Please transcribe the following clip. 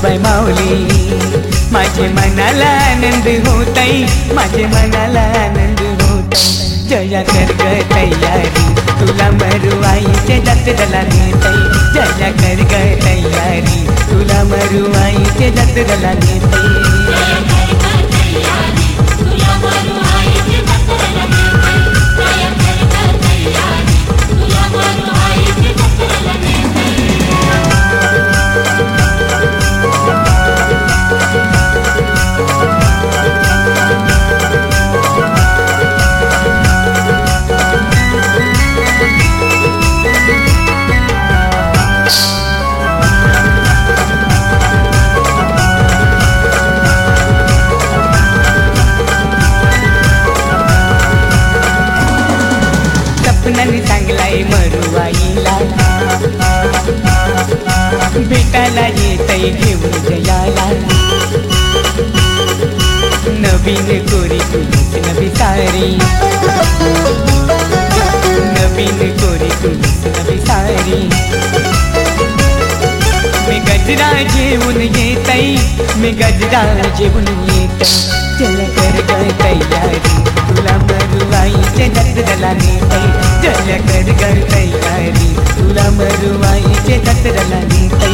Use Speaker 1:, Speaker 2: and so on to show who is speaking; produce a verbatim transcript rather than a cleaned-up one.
Speaker 1: सासूबाई माऊली. माझे मनाला आनंद होतई, माझे मनाला आनंद होतई. जया कर ग तयारी, तुला मरुआईचे जत्रेला नेतई. जया कर ग तयारी, तुला मरुआईचे जत्रेला नेतई. सपनाने सांगलाय मरुआईला, भेटायला येतई घेऊन जयाला. नवीन कोरी तुलीच नवी सारी, नवीन कोरी तुलीच नवी सारी. मी गजरा जेवून येतई, मी गजरा जेवून येतई. चल कर ग तयारी, तुला मरुआईचे जत्रेला नेतई. चल कर ग तयारी, तुला मरुआईचे जत्रेला नेतई.